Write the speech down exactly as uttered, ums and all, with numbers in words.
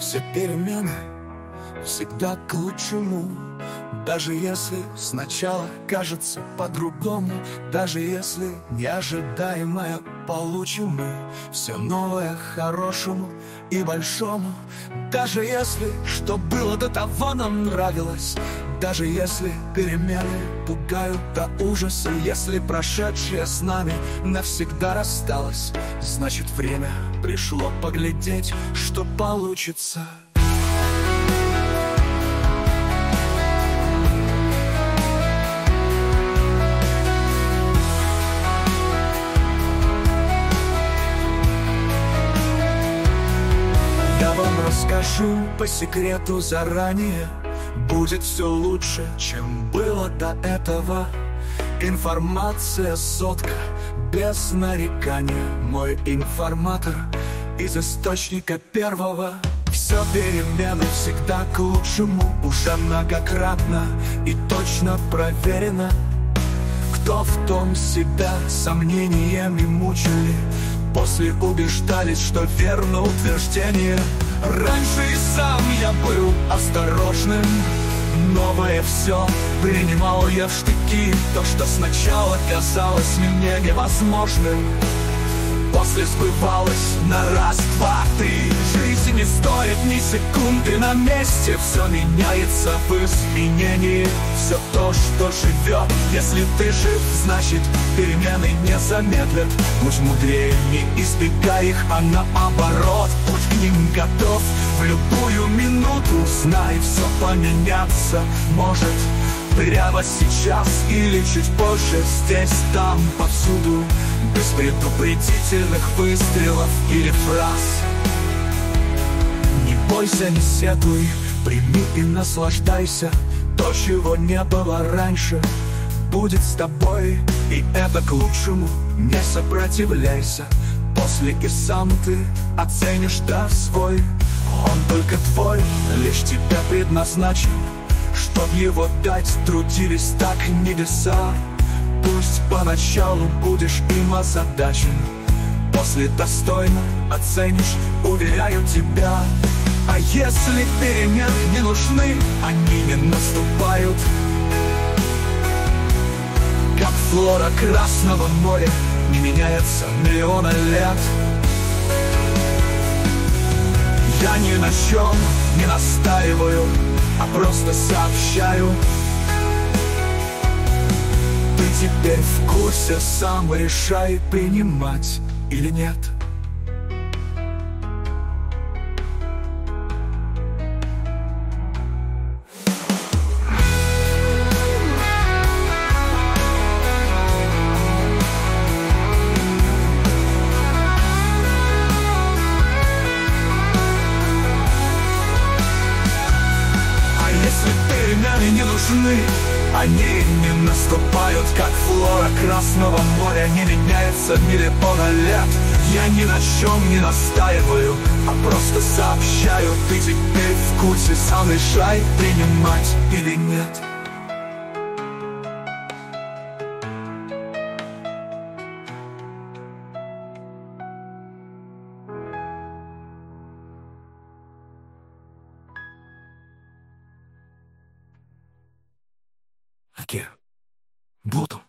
Все перемены всегда к лучшему. Даже если сначала кажется по-другому, даже если неожидаемое получим мы, все новое хорошему и большому. Даже если что было до того нам нравилось, даже если перемены пугают до ужаса, если прошедшее с нами навсегда рассталось, значит время пришло поглядеть, что получится. Я вам расскажу по секрету заранее. Будет все лучше, чем было до этого. Информация сотка, без нарекания. Мой информатор из источника первого. Все перемены всегда к лучшему. Уже многократно и точно проверено. Кто в том себя сомнениями мучили, после убеждались, что верно утверждение. Раньше и сам я был осторожным. Новое все принимал я в штыки. То, что сначала казалось мне невозможным, после сбывалось на раз, два, три. Жизнь не стоит ни секунды на месте. Все меняется в изменении. Все то, что живет. Если ты жив, значит перемены не замедлят. Будь мудрее, не избегай их, а наоборот, будь к ним готов. В любую минуту знай, все поменяться может. Прямо сейчас или чуть позже, здесь, там, повсюду. Без предупредительных выстрелов или фраз. Не бойся, не сетуй, прими и наслаждайся. То, чего не было раньше, будет с тобой, и это к лучшему. Не сопротивляйся, после и сам ты оценишь дар свой. Он только твой, лишь тебя предназначен. Чтоб его дать, трудились так небеса. Пусть поначалу будешь им озадачен, после достойно оценишь, уверяю тебя. А если перемены не нужны, они не наступают, как флора Красного моря не меняется миллиона лет. Я ни на чем не настаиваю, а просто сообщаю. Ты теперь в курсе, сам решай, принимать или нет. Перемены не нужны, они не наступают, как флора Красного моря не меняется миллиона лет. Я ни на чем не настаиваю, а просто сообщаю. Ты теперь в курсе, сам решай, принимать или нет. Аке, буду.